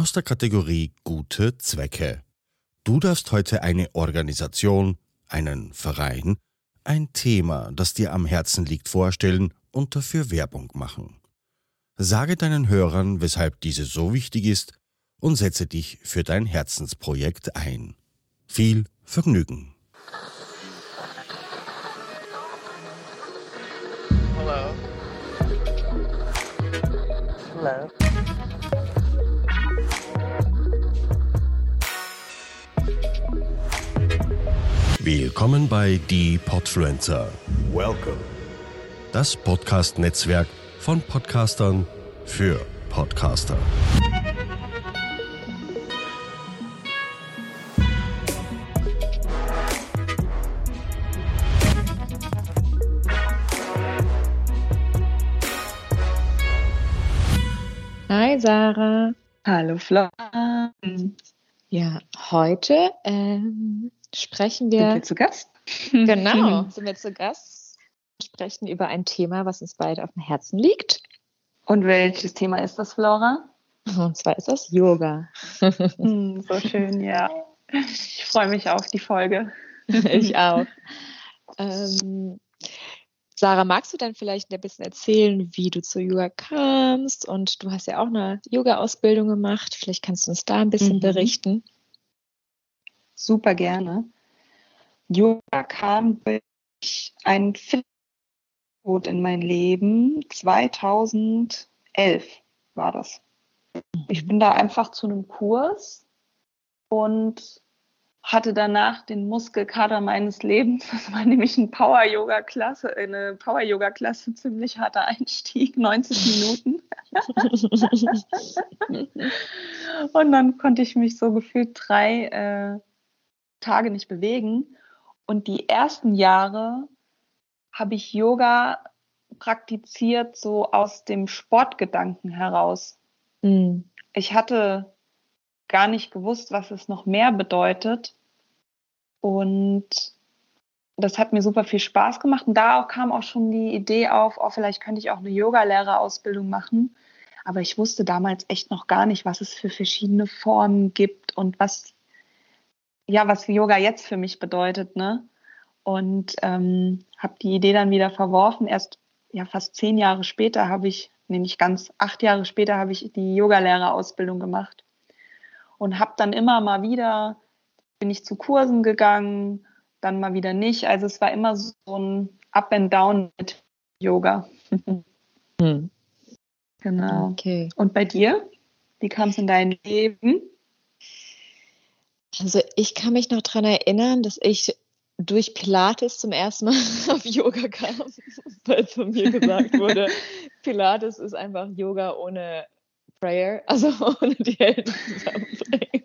aus der Kategorie Gute Zwecke. Du darfst heute eine Organisation, einen Verein, ein Thema, das dir am Herzen liegt, vorstellen und dafür Werbung machen. Sage deinen Hörern, weshalb diese so wichtig ist und setze dich für dein Herzensprojekt ein. Viel Vergnügen! Hello. Hello. Willkommen bei Die Podfluencer. Welcome. Das Podcast-Netzwerk von Podcastern für Podcaster. Hi Sarah. Hallo Flora. Ja, heute sprechen Sind wir, wir zu Gast? genau, sind wir zu Gast, sprechen über ein Thema, was uns beide auf dem Herzen liegt. Und welches Thema ist das, Flora? Und zwar ist das Yoga. So schön, ja. Ich freue mich auf die Folge. Ich auch. Sarah, magst du dann vielleicht ein bisschen erzählen, wie du zu Yoga kamst? Und du hast ja auch eine Yoga-Ausbildung gemacht. Vielleicht kannst du uns da ein bisschen berichten. Super gerne. Yoga kam durch ein Fitnessverbot in mein Leben. 2011 war das. Ich bin da einfach zu einem Kurs und hatte danach den Muskelkater meines Lebens. Das war nämlich eine Power-Yoga-Klasse, ziemlich harter Einstieg, 90 Minuten. Und dann konnte ich mich so gefühlt 3 Tage nicht bewegen. Und die ersten Jahre habe ich Yoga praktiziert, so aus dem Sportgedanken heraus. Ich hatte gar nicht gewusst, was es noch mehr bedeutet. Und das hat mir super viel Spaß gemacht. Und da kam auch schon die Idee auf, vielleicht könnte ich auch eine Yogalehrerausbildung machen. Aber ich wusste damals echt noch gar nicht, was es für verschiedene Formen gibt und was Yoga jetzt für mich bedeutet, ne? Und habe die Idee dann wieder verworfen. Erst fast 10 Jahre später nicht ganz, 8 Jahre später habe ich die Yogalehrerausbildung gemacht. Und habe dann immer mal wieder, bin ich zu Kursen gegangen, dann mal wieder nicht. Also es war immer so ein Up and Down mit Yoga. Genau. Okay. Und bei dir? Wie kam es in dein Leben? Also ich kann mich noch daran erinnern, dass ich durch Pilates zum ersten Mal auf Yoga kam, weil von mir gesagt wurde, Pilates ist einfach Yoga ohne Prayer, also ohne die Hände zusammenbringen.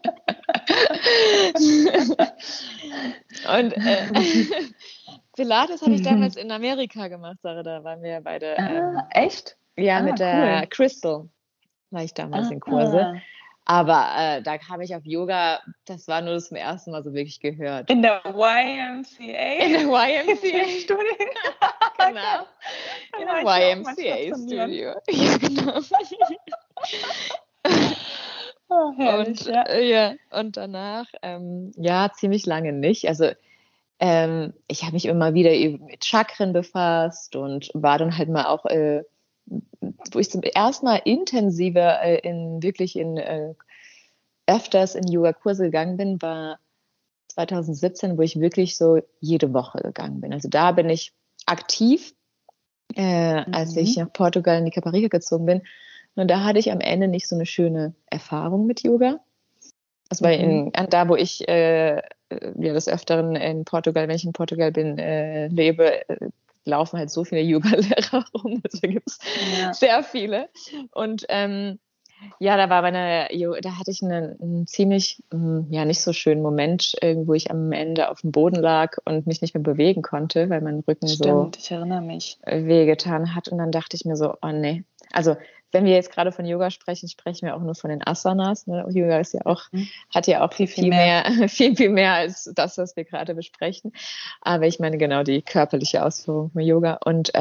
Und Pilates habe ich damals in Amerika gemacht, Sarah, da waren wir beide. Echt? Ja, mit der cool. Crystal war ich damals in Kurse. Aber da kam ich auf Yoga, das war nur zum ersten Mal so wirklich gehört. In der YMCA? In der YMCA-Studio. Genau. In der YMCA-Studio. Ja, genau. Oh, herrlich, und danach, ziemlich lange nicht. Also ich habe mich immer wieder mit Chakren befasst und war dann halt mal auch, wo ich zum ersten Mal intensiver öfters in Yoga-Kurse gegangen bin, war 2017, wo ich wirklich so jede Woche gegangen bin. Also da bin ich aktiv, als ich nach Portugal in die Caparica gezogen bin. Und da hatte ich am Ende nicht so eine schöne Erfahrung mit Yoga. Also weil da, wo ich des Öfteren in Portugal, wenn ich in Portugal bin, lebe, laufen halt so viele Yoga-Lehrer rum. Also da gibt es sehr viele. Und da hatte ich einen ziemlich, nicht so schönen Moment, wo ich am Ende auf dem Boden lag und mich nicht mehr bewegen konnte, weil mein Rücken so ich erinnere mich, wehgetan hat. Und dann dachte ich mir so, oh nee. Also wenn wir jetzt gerade von Yoga sprechen, sprechen wir auch nur von den Asanas. Ne? Yoga ist ja auch, hat ja auch viel mehr, viel mehr als das, was wir gerade besprechen. Aber ich meine genau die körperliche Ausführung von Yoga. Und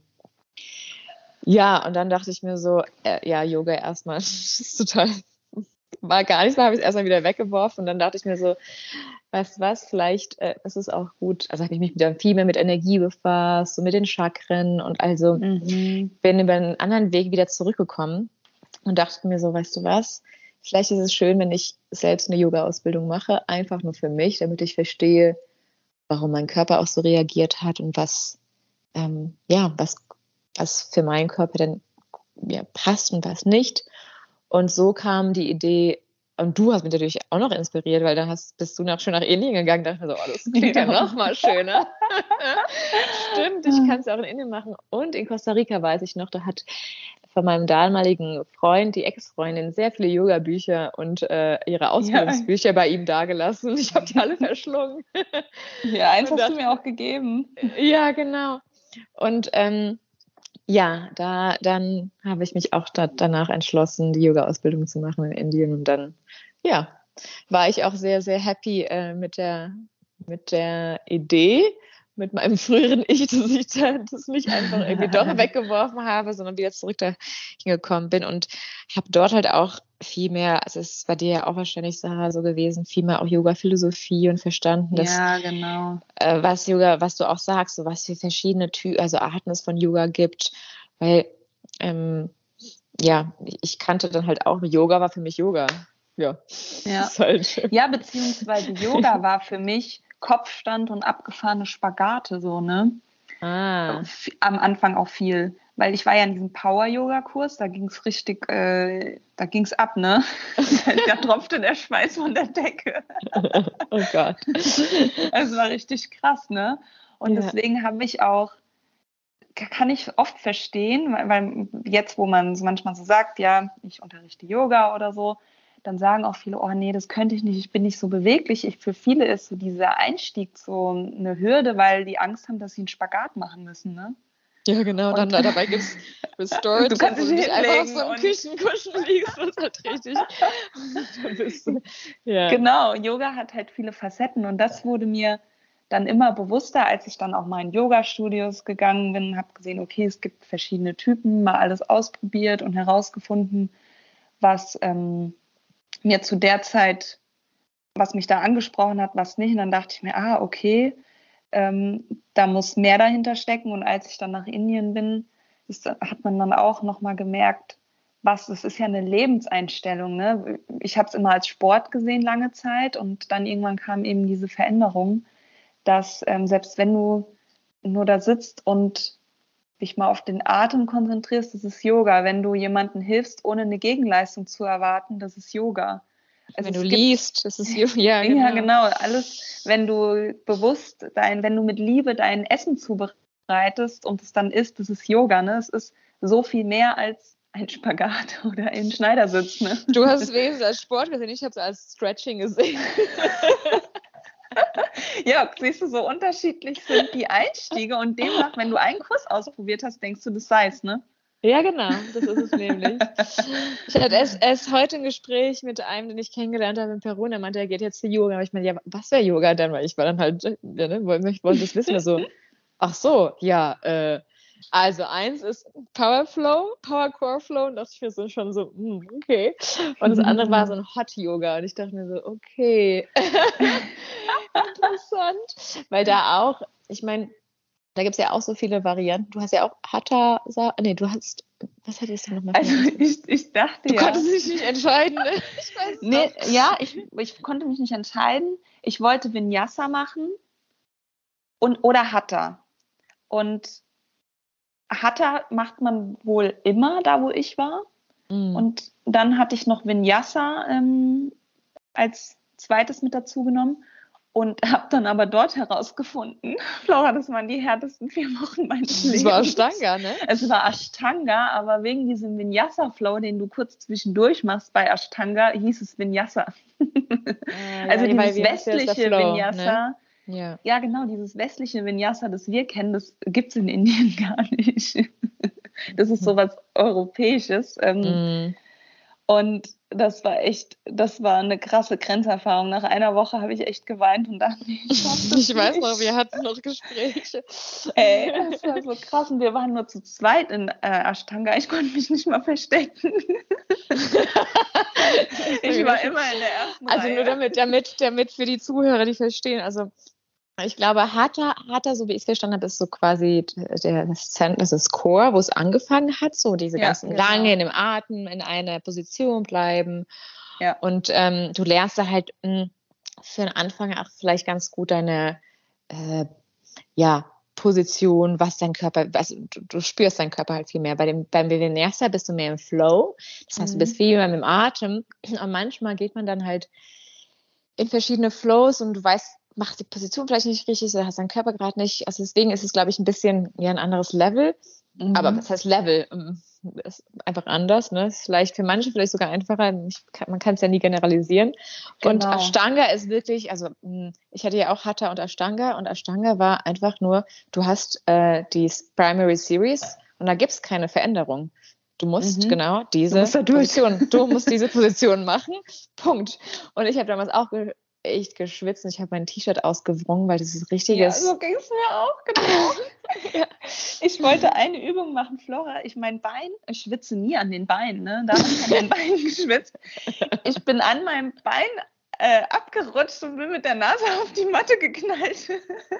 und dann dachte ich mir so, Yoga erstmal ist total war gar nichts, da habe ich es erstmal wieder weggeworfen und dann dachte ich mir so, weißt du was, vielleicht ist es auch gut. Also habe ich mich wieder viel mehr mit Energie befasst, so mit den Chakren und also bin über einen anderen Weg wieder zurückgekommen und dachte mir so, weißt du was, vielleicht ist es schön, wenn ich selbst eine Yoga-Ausbildung mache, einfach nur für mich, damit ich verstehe, warum mein Körper auch so reagiert hat und was für meinen Körper denn passt und was nicht. Und so kam die Idee, und du hast mich natürlich auch noch inspiriert, weil dann bist du schon nach Indien gegangen, dachte mir so, das klingt ja noch mal schöner. Stimmt, ich kann es ja auch in Indien machen. Und in Costa Rica weiß ich noch, da hat von meinem damaligen Freund, die Ex-Freundin, sehr viele Yoga-Bücher und ihre Ausbildungsbücher bei ihm dagelassen. Ich habe die alle verschlungen. Ja, eins hast du mir auch gegeben. Ja, genau. Und dann habe ich mich auch danach entschlossen, die Yoga-Ausbildung zu machen in Indien. Und dann, war ich auch sehr, sehr happy mit der Idee, mit meinem früheren Ich, dass ich das nicht einfach irgendwie doch weggeworfen habe, sondern wieder zurück da hingekommen bin und habe dort halt auch viel mehr, also es ist bei dir ja auch wahrscheinlich, Sarah, so gewesen, viel mehr auch Yoga-Philosophie und verstanden, dass genau. was du auch sagst, so was für verschiedene Arten es von Yoga gibt, weil ich kannte dann halt auch, Yoga war für mich Yoga. Ja. Ja, beziehungsweise Yoga war für mich Kopfstand und abgefahrene Spagate, so, ne? Am Anfang auch viel, weil ich war ja in diesem Power-Yoga-Kurs, da ging es richtig, da ging es ab, ne? Da tropfte der Schweiß von der Decke. Oh Gott. Es war richtig krass, ne? Und deswegen kann ich oft verstehen, weil jetzt, wo man manchmal so sagt, ja, ich unterrichte Yoga oder so, dann sagen auch viele, oh nee, das könnte ich nicht, ich bin nicht so beweglich. Für viele ist so dieser Einstieg so eine Hürde, weil die Angst haben, dass sie einen Spagat machen müssen, ne? Ja, genau, und dann dabei gibt es Restored, du kannst wo dich du nicht einfach auf so einem und Küchenkuschen liegst, das ist halt richtig. Genau, Yoga hat halt viele Facetten und das wurde mir dann immer bewusster, als ich dann auch mal in Yoga-Studios gegangen bin, habe gesehen, okay, es gibt verschiedene Typen, mal alles ausprobiert und herausgefunden, was mir zu der Zeit, was mich da angesprochen hat, was nicht. Und dann dachte ich mir, okay, da muss mehr dahinter stecken. Und als ich dann nach Indien bin, hat man dann auch nochmal gemerkt, das ist ja eine Lebenseinstellung. Ne? Ich habe es immer als Sport gesehen lange Zeit und dann irgendwann kam eben diese Veränderung, dass selbst wenn du nur da sitzt und dich mal auf den Atem konzentrierst, das ist Yoga. Wenn du jemandem hilfst, ohne eine Gegenleistung zu erwarten, das ist Yoga. Also wenn du liest, das ist Yoga. Ja, genau. Ja, genau. Alles, wenn du wenn du mit Liebe dein Essen zubereitest und es dann isst, das ist Yoga. Ne? Es ist so viel mehr als ein Spagat oder ein Schneidersitz. Ne? Du hast es wenigstens als Sport gesehen, ich habe es als Stretching gesehen. Ja, siehst du, so unterschiedlich sind die Einstiege und demnach, wenn du einen Kurs ausprobiert hast, denkst du, das sei es, ne? Ja, genau, das ist es nämlich. Ich hatte erst heute ein Gespräch mit einem, den ich kennengelernt habe in Peru, und er meinte, er geht jetzt zu Yoga. Aber ich meine, ja, was wäre Yoga denn? Weil ich war dann halt, ich wollte das wissen, so, ach so, ja, also eins ist Power Core Flow, und dachte ich mir so schon so, okay. Und das andere war so ein Hot Yoga und ich dachte mir so, okay, interessant. Weil da auch, ich meine, da gibt es ja auch so viele Varianten. Du hast ja auch Hatha, was hattest du nochmal? Also ich dachte du konntest dich nicht entscheiden, ne? Ich weiß nicht. Ja, ich konnte mich nicht entscheiden. Ich wollte Vinyasa machen oder Hatha. Und Hatha macht man wohl immer da, wo ich war. Und dann hatte ich noch Vinyasa als zweites mit dazu genommen und habe dann aber dort herausgefunden, Flora, das waren die härtesten 4 Wochen meines Lebens. Es war Ashtanga, ne? Es war Ashtanga, aber wegen diesem Vinyasa-Flow, den du kurz zwischendurch machst bei Ashtanga, hieß es Vinyasa. Also dieses westliche Vinyasa. Ne? Ja, genau, dieses westliche Vinyasa, das wir kennen, das gibt es in Indien gar nicht. Das ist sowas Europäisches. Und das war eine krasse Grenzerfahrung. Nach einer Woche habe ich echt geweint und dachte, ich weiß noch, wir hatten noch Gespräche. Ey, das war so krass. Und wir waren nur zu zweit in Ashtanga. Ich konnte mich nicht mal verstecken. Ich war immer in der ersten Reihe. Also nur damit für die Zuhörer, die verstehen. Also ich glaube, Hatha, so wie ich es verstanden habe, ist so quasi das Core, wo es angefangen hat, so diese ganzen lange in dem Atem, in einer Position bleiben. Ja. Und du lernst da halt für den Anfang auch vielleicht ganz gut deine Position, was dein Körper, also du spürst deinen Körper halt viel mehr. Beim Vinyasa bist du mehr im Flow, das heißt, du bist viel mehr mit dem Atem. Und manchmal geht man dann halt in verschiedene Flows und du weißt, macht die Position vielleicht nicht richtig oder hast deinen Körper gerade nicht. Also deswegen ist es, glaube ich, ein bisschen ein anderes Level. Aber was heißt Level? Ist einfach anders. Ne? Ist vielleicht für manche vielleicht sogar einfacher. Man kann es ja nie generalisieren. Genau. Und Ashtanga ist wirklich, also ich hatte ja auch Hatha und Ashtanga war einfach nur, du hast die Primary Series und da gibt es keine Veränderung. Du musst genau diese Position machen. Punkt. Und ich habe damals auch echt geschwitzt und ich habe mein T-Shirt ausgewrungen, weil das ist richtiges... Ja, so ging es mir auch, genau. Ich wollte eine Übung machen, Flora. Ich schwitze nie an den Beinen, ne? Da habe ich an den Beinen geschwitzt. Ich bin an meinem Bein abgerutscht und bin mit der Nase auf die Matte geknallt.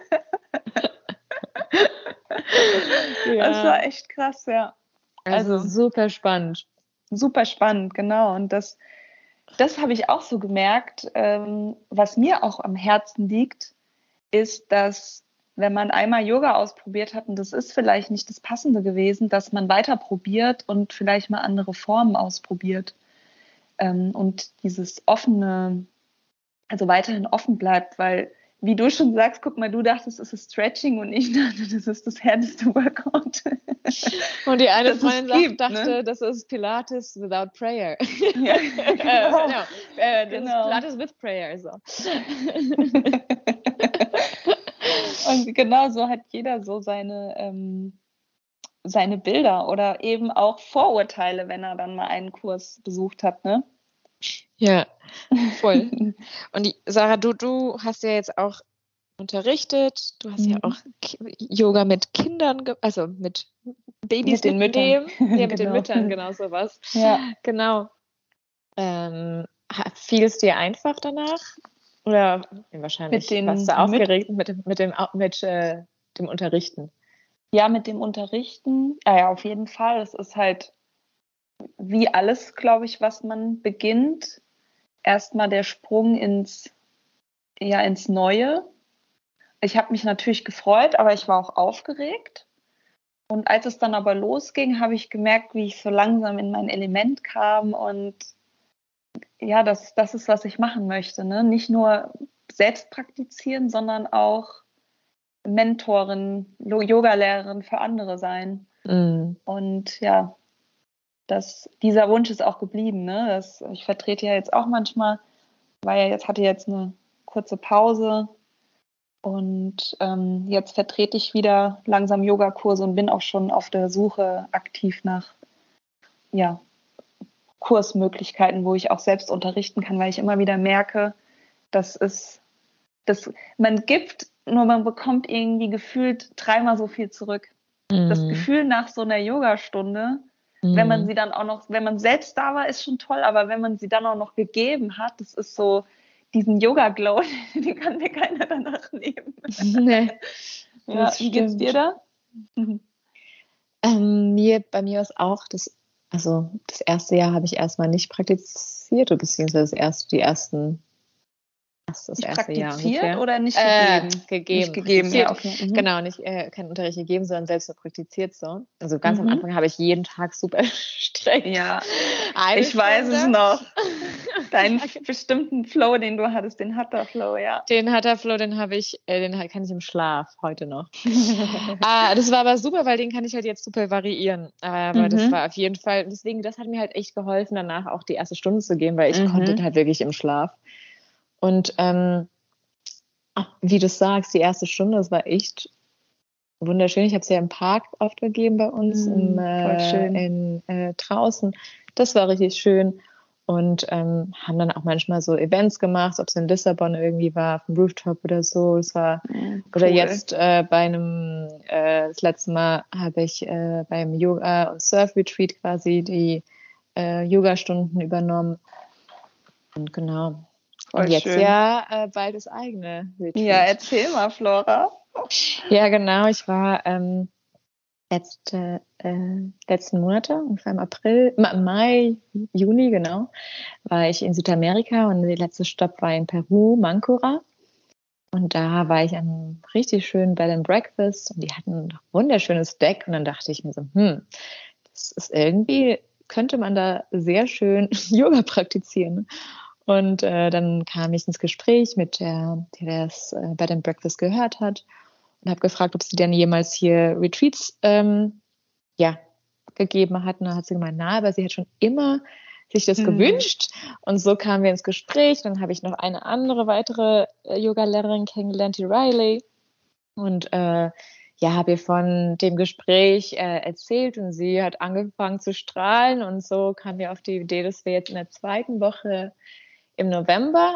Das war echt krass, ja. Also super spannend. Super spannend, genau. Und das habe ich auch so gemerkt. Was mir auch am Herzen liegt, ist, dass wenn man einmal Yoga ausprobiert hat und das ist vielleicht nicht das Passende gewesen, dass man weiter probiert und vielleicht mal andere Formen ausprobiert. Und dieses offene, also weiterhin offen bleibt, weil, wie du schon sagst, guck mal, du dachtest, es ist Stretching und ich dachte, das ist das härteste Workout. Und die eine Freundin dachte, das ist Pilates without prayer. Ja, genau. Das ist Pilates with prayer. So. Und genau so hat jeder so seine Bilder oder eben auch Vorurteile, wenn er dann mal einen Kurs besucht hat, ne? Ja, voll. Und Sarah, du hast ja jetzt auch unterrichtet, du hast ja auch Yoga mit Kindern, also mit Babys, mit den Müttern. Mit den Müttern, genau sowas. Ja. Genau. Fiel es dir einfach danach? Oder wahrscheinlich warst du aufgeregt mit dem Unterrichten? Ja, mit dem Unterrichten, ja, auf jeden Fall. Es ist halt wie alles, glaube ich, was man beginnt, erstmal der Sprung ins Neue. Ich habe mich natürlich gefreut, aber ich war auch aufgeregt. Und als es dann aber losging, habe ich gemerkt, wie ich so langsam in mein Element kam und ja, das ist, was ich machen möchte. Ne? Nicht nur selbst praktizieren, sondern auch Mentorin, Yogalehrerin für andere sein. Und ja, dieser Wunsch ist auch geblieben. Ne? Ich vertrete ja jetzt auch manchmal, hatte jetzt eine kurze Pause und jetzt vertrete ich wieder langsam Yogakurse und bin auch schon auf der Suche aktiv nach Kursmöglichkeiten, wo ich auch selbst unterrichten kann, weil ich immer wieder merke, man gibt, nur man bekommt irgendwie gefühlt 3-mal so viel zurück. Das Gefühl nach so einer Yogastunde, wenn man sie dann auch noch, wenn man selbst da war, ist schon toll, aber wenn man sie dann auch noch gegeben hat, das ist so diesen Yoga-Glow, den kann mir keiner danach nehmen. Nee, ja, wie geht's dir da? Bei mir ist auch das erste Jahr habe ich erstmal nicht praktiziert, beziehungsweise das erste Jahr ungefähr. Oder nicht gegeben? Nicht gegeben, ja, okay. Genau, nicht keinen Unterricht gegeben, sondern selbst nur praktiziert so. Also ganz am Anfang habe ich jeden Tag super streng. Ja, ich weiß es noch. Deinen bestimmten Flow, den du hattest, den Hatha-Flow, ja. Den Hatha-Flow, den kann ich im Schlaf heute noch. Das war aber super, weil den kann ich halt jetzt super variieren. Aber das war auf jeden Fall, deswegen, das hat mir halt echt geholfen, danach auch die erste Stunde zu gehen, weil ich konnte halt wirklich im Schlaf. Und wie du sagst, die erste Stunde, das war echt wunderschön. Ich habe es ja im Park oft gegeben bei uns, draußen. Das war richtig schön. und haben dann auch manchmal so Events gemacht, ob es in Lissabon irgendwie war, auf dem Rooftop oder so. Das war, oder jetzt das letzte Mal habe ich beim Yoga- und Surf-Retreat quasi die Yoga-Stunden übernommen. Und genau. Voll und jetzt schön. ja bald das eigene Retreat. Ja, erzähl mal, Flora. Ja, genau. Ich war letzten Monate, ungefähr im April, Mai, Juni, genau, war ich in Südamerika und der letzte Stopp war in Peru, Mancora. Und da war ich am richtig schönen Bed and Breakfast und die hatten ein wunderschönes Deck und dann dachte ich mir so, das ist irgendwie, könnte man da sehr schön Yoga praktizieren. Und dann kam ich ins Gespräch mit der, die das Bed and Breakfast gehört hat und habe gefragt, ob sie denn jemals hier Retreats gegeben hat. Und dann hat sie gemeint, aber sie hat schon immer sich das gewünscht. Und so kamen wir ins Gespräch. Dann habe ich noch eine andere weitere Yoga-Lehrerin kennengelernt, die Riley. Und habe ihr von dem Gespräch erzählt und sie hat angefangen zu strahlen. Und so kamen wir auf die Idee, dass wir jetzt in der 2. Woche im November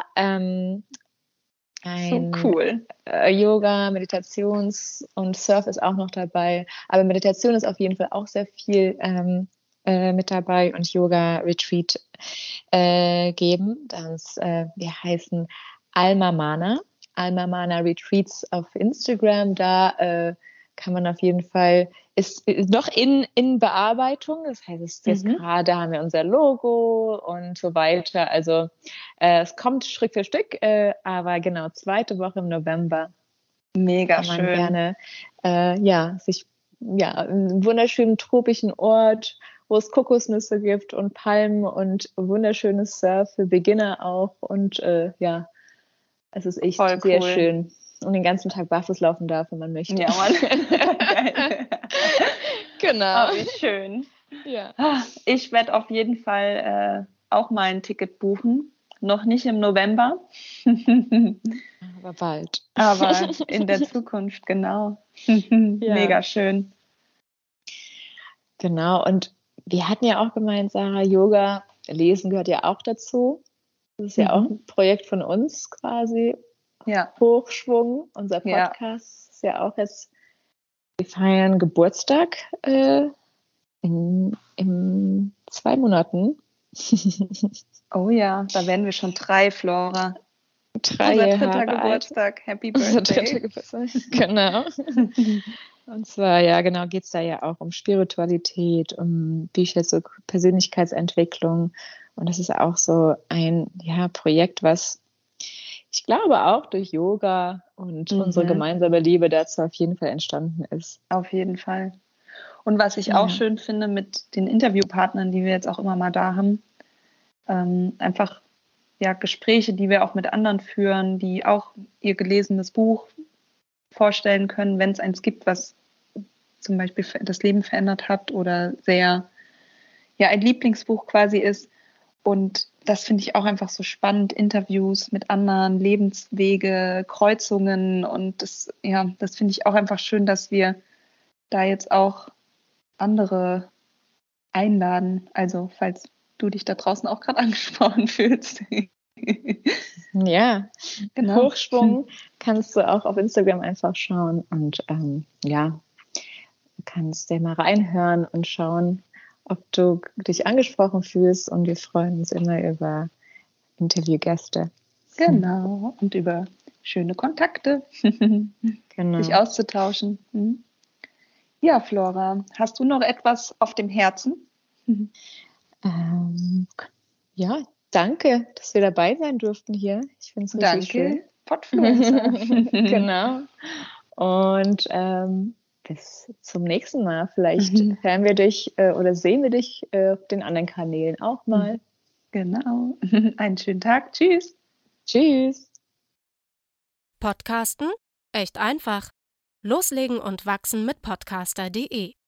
So cool. Yoga, Meditations- und Surf ist auch noch dabei. Aber Meditation ist auf jeden Fall auch sehr viel mit dabei und Yoga-Retreat geben. Wir heißen Alma Mana Retreats auf Instagram. Da kann man auf jeden Fall, ist noch in Bearbeitung. Das heißt, es ist jetzt gerade haben wir unser Logo und so weiter. Also es kommt Stück für Stück, aber genau, 2. Woche im November. Mega kann man schön. Gerne sich einen wunderschönen tropischen Ort, wo es Kokosnüsse gibt und Palmen und wunderschönes Surf für Beginner auch und es ist echt Voll sehr cool. schön. Und den ganzen Tag barfuß laufen darf, wenn man möchte. Ja, Mann. Geil. Genau. Oh, wie schön. Ja. Ich werde auf jeden Fall auch mal ein Ticket buchen. Noch nicht im November. Aber bald. Aber in der Zukunft, genau. Mega schön. Genau. Und wir hatten ja auch gemeint, Sarah, Yoga, Lesen gehört ja auch dazu. Das ist ja auch ein Projekt von uns quasi. Ja. Hochschwung, unser Podcast ist ja auch jetzt, wir feiern Geburtstag in 2 Monaten. Oh ja, da werden wir schon 3, Flora. 3 Unser 3. Geburtstag. Happy Birthday. Unser 3. Geburtstag, genau. Und zwar, geht es da ja auch um Spiritualität, um Bücher zur Persönlichkeitsentwicklung. Und das ist auch so ein Projekt, was ich glaube auch durch Yoga und unsere gemeinsame Liebe dazu auf jeden Fall entstanden ist. Auf jeden Fall. Und was ich auch schön finde mit den Interviewpartnern, die wir jetzt auch immer mal da haben, einfach Gespräche, die wir auch mit anderen führen, die auch ihr gelesenes Buch vorstellen können, wenn es eins gibt, was zum Beispiel das Leben verändert hat oder sehr ein Lieblingsbuch quasi ist. Und das finde ich auch einfach so spannend, Interviews mit anderen, Lebenswege, Kreuzungen. Und das finde ich auch einfach schön, dass wir da jetzt auch andere einladen. Also falls du dich da draußen auch gerade angesprochen fühlst. Ja, genau. Hochschwung kannst du auch auf Instagram einfach schauen und du kannst dir mal reinhören und schauen, ob du dich angesprochen fühlst, und wir freuen uns immer über Interviewgäste. Genau, und über schöne Kontakte, sich auszutauschen. Ja, Flora, hast du noch etwas auf dem Herzen? Danke, dass wir dabei sein durften hier. Ich finde es richtig schön. Podfluencer. Genau. Und bis zum nächsten Mal. Vielleicht hören wir dich oder sehen wir dich auf den anderen Kanälen auch mal. Genau. Einen schönen Tag. Tschüss. Tschüss. Podcasten? Echt einfach. Loslegen und wachsen mit podcaster.de